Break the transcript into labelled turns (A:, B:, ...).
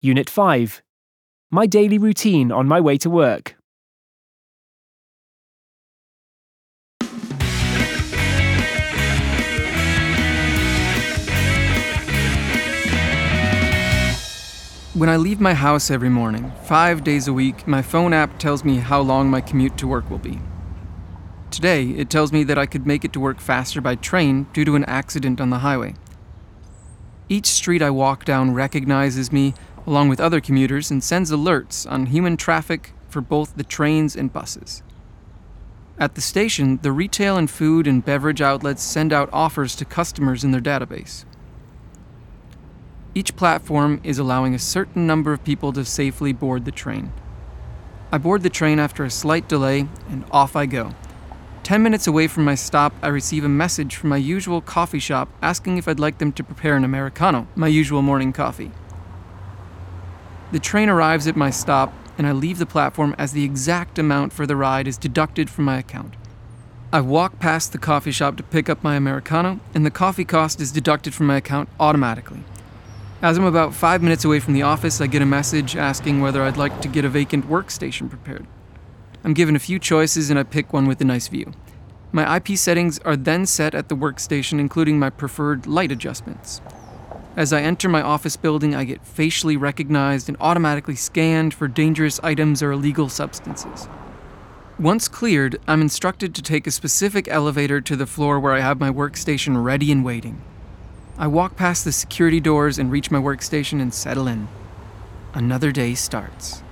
A: Unit 5. My daily routine on my way to work.
B: When I leave my house every morning, 5 days a week, my phone app tells me how long my commute to work will be. Today, it tells me that I could make it to work faster by train due to an accident on the highway. Each street I walk down recognizes me, along with other commuters, and sends alerts on human traffic for both the trains and buses. At the station, the retail and food and beverage outlets send out offers to customers in their database. Each platform is allowing a certain number of people to safely board the train. I board the train after a slight delay, and off I go. 10 minutes away from my stop, I receive a message from my usual coffee shop asking if I'd like them to prepare an Americano, my usual morning coffee. The train arrives at my stop, and I leave the platform as the exact amount for the ride is deducted from my account. I walk past the coffee shop to pick up my Americano, and the coffee cost is deducted from my account automatically. As I'm about 5 minutes away from the office, I get a message asking whether I'd like to get a vacant workstation prepared. I'm given a few choices and I pick one with a nice view. My IP settings are then set at the workstation, including my preferred light adjustments. As I enter my office building, I get facially recognized and automatically scanned for dangerous items or illegal substances. Once cleared, I'm instructed to take a specific elevator to the floor where I have my workstation ready and waiting. I walk past the security doors and reach my workstation and settle in. Another day starts.